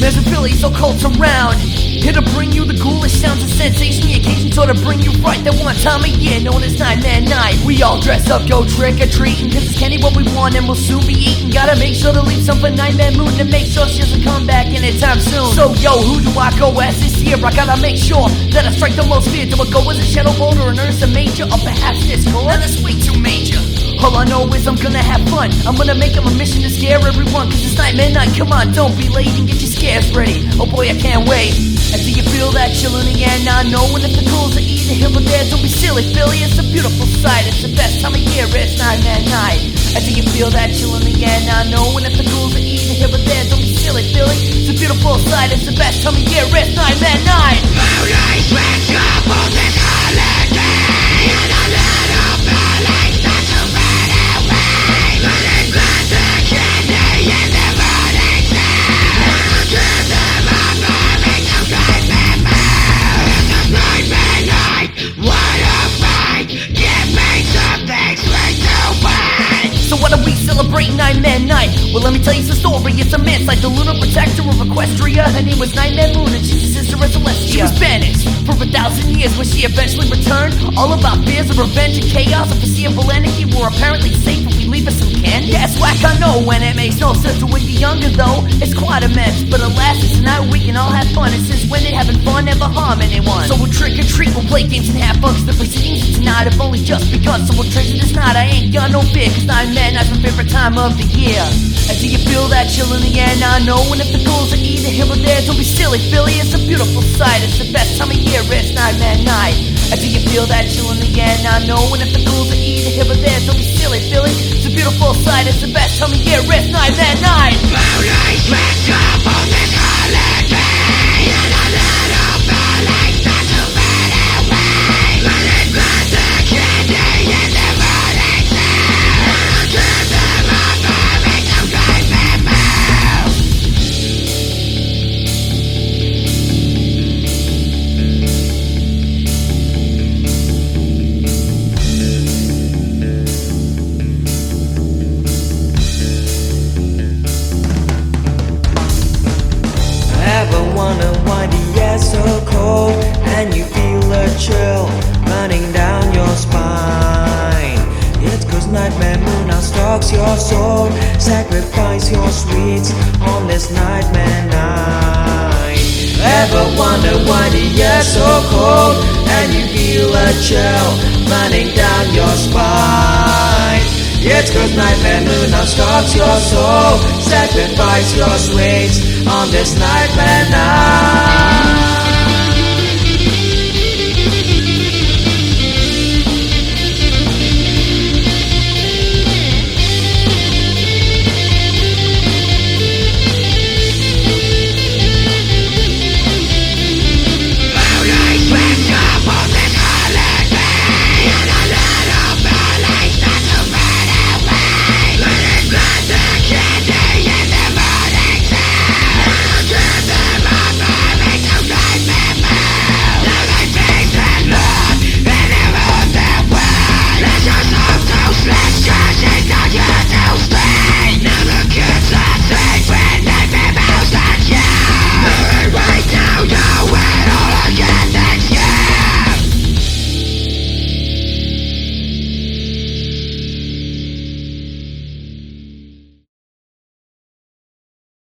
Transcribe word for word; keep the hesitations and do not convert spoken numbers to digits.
There's a Philly so cold around, here to bring you the ghoulish sounds and sensation. The occasion sort of bring you right that one time a year known as Nightmare Night. We all dress up, go trick-or-treating, cause it's candy what we want and we'll soon be eating. Gotta make sure to leave some for Nightmare Moon to make sure she doesn't come back anytime soon. So yo, who do I go as this year? I gotta make sure that I strike the most fear. Do I go as a Shadow Boulder, an Ursa Major, or perhaps Discord? Now that's way too major. All I know is I'm gonna have fun. I'm gonna make it my mission to scare everyone, cause it's Nightmare Night. Come on, don't be late and get your scares ready. Oh boy, I can't wait. And do you feel that chill in the air now? Knowing if the ghouls are either here or there, don't be silly, Philly. It's a beautiful sight. It's the best time of year. It's Nightmare Night. And do you feel that chill in the air now? Knowing if the ghouls are either here or there, don't be silly, Philly. It's a beautiful sight. It's the best time of year. It's Nightmare Night. Moonlight wakes up on this holiday, and a little Philly starts to run away. Running glass of candy in the morning sun. Give them a very some great memories. It's Nightmare Night. What a fight! Give me something sweet to wait. So what are we celebrating Nightmare Night? Well, let me tell you some story. It's a myth like the lunar protector of Equestria. Her name was Nightmare Moon and she's a sister of Celestia. She was banished for a thousand years when she eventually returned. All about fears of revenge and chaos. A foreseeable anarchy were apparently safe if we leave us some candy. Yeah, it's whack, I know, and it makes no sense to when you're younger though. It's quite immense, but alas, it's a night we can all have fun. And since when did having fun ever harm anyone? So we'll trick or treat, we'll play games and have fun. Cause the proceedings of tonight have only just begun. So we'll treasure this night, I ain't got no fear. Cause Nightmare Night's my favorite time of the year. And do you feel that chill in the air now? Knowing if the ghouls are either here or there, don't be silly, Philly. It's a beautiful sight. It's the best time of year. It's Nightmare Night. And do you feel that chill in the air now? Knowing if the ghouls are either here or there, don't be silly, Philly. It's a beautiful sight. It's the best time of year. It's Nightmare Night. Moonlight wakes up on this holiday, and a little Philly starts to run away. Running glass of candy in the morning sun. Give them a very some great memories. Ever wonder why the air's so cold and you feel a chill running down your spine? It's cause Nightmare Moon now stalks your soul. Sacrifice your sweets on this Nightmare Night. Ever wonder why the air's so cold and you feel a chill running down your spine? It's cause Nightmare Moon now stalks your soul. Sacrifice your sweets on this Nightmare Night.